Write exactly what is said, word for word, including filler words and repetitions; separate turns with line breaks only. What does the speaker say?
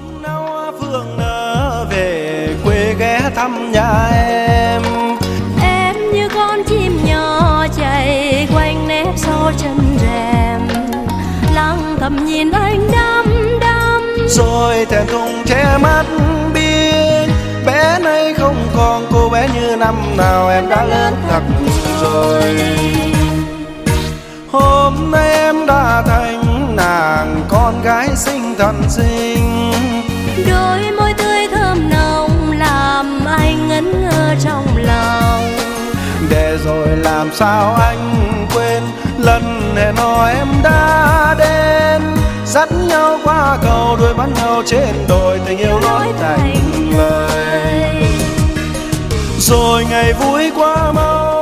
hôm nào hoa phượng nở về quê ghé thăm nhà em.
Em như con chim nhỏ chạy quanh nếp sau chân rèm, lặng thầm nhìn anh đăm đăm
rồi thẹn thùng che mắt biết bé nay không còn cô bé như năm nào, em đã lớn thật rồi. Hôm nay em đã thành nàng con gái xinh thần xinh,
đôi môi tươi thơm nồng làm anh ngẩn ngơ trong lòng.
để rồi làm sao anh quên lần hẹn hò em đã đến, dắt nhau qua cầu đôi bắt nhau trên đồi, tình yêu nói thành lời. Rồi ngày vui qua mau